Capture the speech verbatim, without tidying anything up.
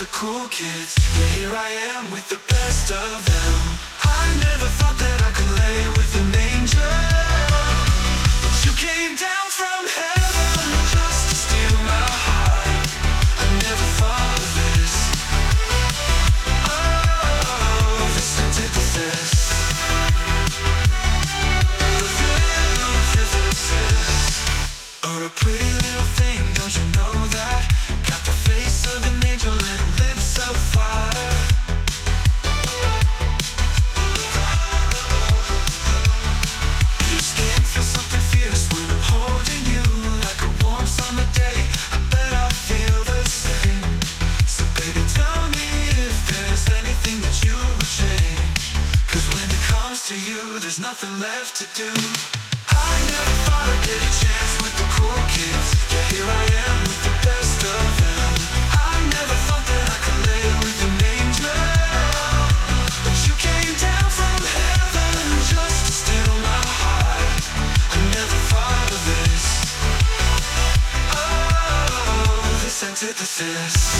the cool kids. Yeah, here I am with the best of them. I never thought that I could lay with an angel, but you came down from heaven just to steal my heart. I never thought of this. Oh, this antithesis. Or a pretty little thing, don't you know that? Got the face of an angel and lips of fire. Your skin feels something fierce when I'm holding you, like a warm summer day. I bet I feel the same. So baby, tell me if there's anything that you would change, 'cause when it comes to you, there's nothing left to do. I never thought I'd get a chance with the cool kids. Yeah, here I am with the best of them. I never thought that I could lay with an angel, but you came down from heaven just to steal my heart. I never thought of this. Oh, this antithesis.